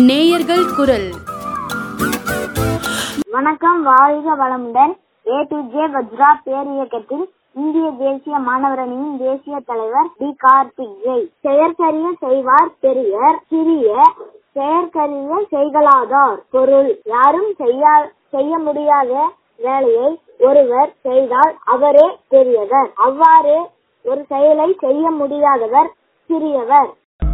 நேயர்கள் குரல். வணக்கம், வாழ்க வளமுடன். APJ வஜ்ரா பேரியக்கத்தின் இந்திய தேசிய மாணவரணியின் தேசிய தலைவர் டி. கார்த்திக் ஜெய். செயற்கரிய செய்வார் பெரியர், சிறிய செயற்கரிய செய்கலாதார். பொருள்: யாரும் செய்ய முடியாத வேலையை ஒருவர் செய்தால் அவரே பெரியவர். அவ்வாறு ஒரு செயலை செய்ய முடியாதவர் சிறியவர்.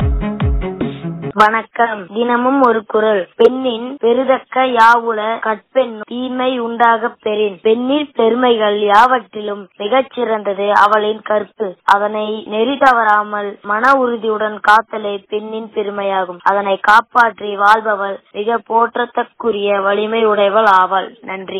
வணக்கம். தினமும் ஒரு குறள். பெண்ணின் பெருதக்க யாவுல கற்பெண் தீமை உண்டாகப் பெறின். பெண்ணின் பெருமைகள் யாவற்றிலும் மிகச் சிறந்தது அவளின் கற்பு. அதனை நெறி தவறாமல் மன உறுதியுடன் காத்தலே பெண்ணின் பெருமையாகும். அதனை காப்பாற்றி வாழ்பவள் மிக போற்றத்தக்குரிய வலிமை உடையவள் ஆவாள். நன்றி.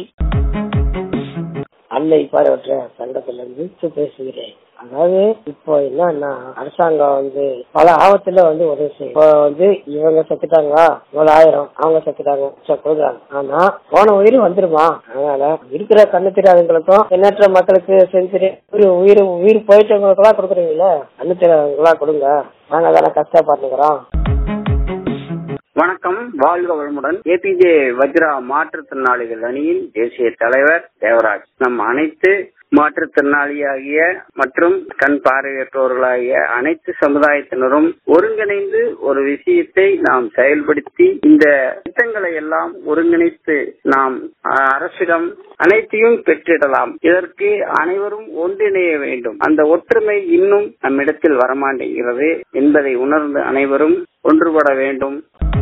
அன்னை பாராட்ட சங்கத்திலிருந்து பேசுகிறேன். அதாவது இப்போ என்னன்னா, அரசாங்கம் பல ஆபத்துல உதவி செய்யும். இப்போ இவங்க செத்துட்டாங்க, இவ்வளவு 1000, அவங்க செத்துட்டாங்க கொடுக்குறாங்க. ஆனா போன உயிர் வந்துருமா? அதனால இருக்கிற கண்ணு தெரியாதவங்களுக்கும் எண்ணற்ற மக்களுக்கு செஞ்சு உயிர் போயிட்டவங்களுக்கு எல்லாம் கொடுக்குறீங்களா? கண்ணு தெரியாதவங்களா கொடுங்க. நாங்க தானே கஷ்டப்பட்டுக்கிறோம். வணக்கம், வாழ்க வளமுடன். APJ வஜ்ரா மாற்றுத்திறனாளிகள் அணியின் தேசிய தலைவர் தேவராஜ். நம் அனைத்து மாற்றுத்திறனாளியாகிய மற்றும் கண் பார்வையற்றோர்களாகிய அனைத்து சமுதாயத்தினரும் ஒருங்கிணைந்து ஒரு விஷயத்தை நாம் செயல்படுத்தி இந்த திட்டங்களை எல்லாம் ஒருங்கிணைத்து நாம் அரசிடம் அனைத்தையும் பெற்றிடலாம். இதற்கு அனைவரும் ஒன்றிணைய வேண்டும். அந்த ஒற்றுமை இன்னும் நம்மிடத்தில் வரமாட்டேங்கிறது என்பதை உணர்ந்து அனைவரும் ஒன்றுபட வேண்டும்.